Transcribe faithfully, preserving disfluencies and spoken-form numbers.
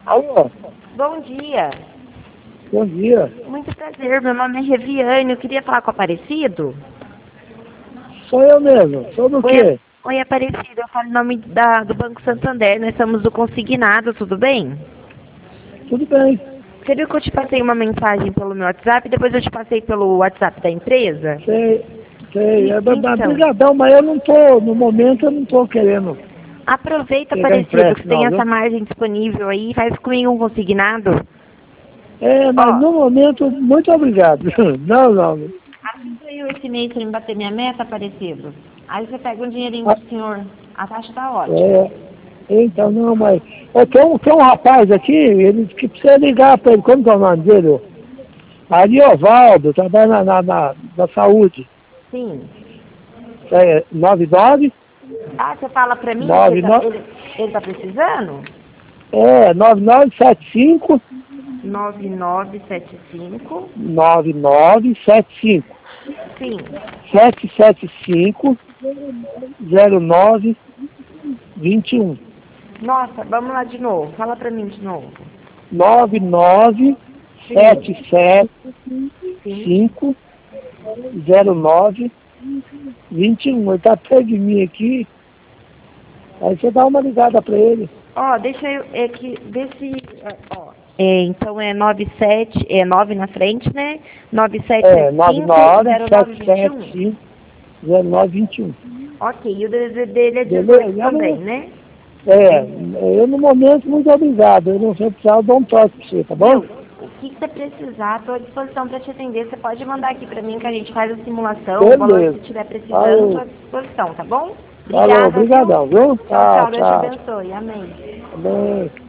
Alô, Bom dia. bom dia. Muito prazer, meu nome é Reviane, eu queria falar com o Aparecido. Sou eu mesmo. Sou do Oi, quê? Oi Aparecido, eu falo em nome da, do Banco Santander, nós somos do Consignado, tudo bem? Tudo bem. Você viu que eu te passei uma mensagem pelo meu WhatsApp e depois eu te passei pelo WhatsApp da empresa? Sei, sei. E- É, mas- mas então, brigadão, mas eu não tô, no momento eu não tô querendo aproveita, pegar Aparecido, que empréstimo, tem não, essa viu? margem disponível aí, faz comigo um consignado. É, mas Ó, no momento, muito obrigado. Não, não. assista aí esse mês pra me bater minha meta, Aparecido. Aí você pega um dinheirinho Ah, pro senhor. A taxa tá ótima. É, então, não, mas... É, tem, um, tem um rapaz aqui, ele disse que precisa ligar para ele. Como que é o nome dele? Ariovaldo, trabalha na, na, na, na saúde. Sim. É, nove nove Ah, você fala pra mim que ele nove tá, nove ele, ele tá precisando? é, nove nove sete cinco nove nove sete cinco. nove nove sete cinco Sim. sete sete cinco zero nove dois um Nossa, vamos lá de novo. Fala pra mim de novo. nove nove Sim. sete sete Sim. cinco zero nove dois um. Ele está perto de mim aqui. Aí você dá uma ligada para ele. Ó, deixa eu. É que. Vê se. Ó. É, então é nove sete. É nove na frente, né? nove sete É, sete nove cinco nove zero nove sete dois sete um. cinco zero nove dois um. Ok, e o D D D dele é dezoito Beleza? Eu também, não, né? é, eu no momento, muito obrigado. Eu não sei precisar, eu dou um toque para você, tá bom? Meu, o que você precisar, estou à disposição para te atender. Você pode mandar aqui para mim que a gente faz a simulação, o valor que você Beleza. estiver precisando, estou à Falou. disposição, tá bom? Falou. Obrigada, viu? Obrigadão, viu? Tchau, Tchau, tchau, Deus te tchau. abençoe. Amém. Amém.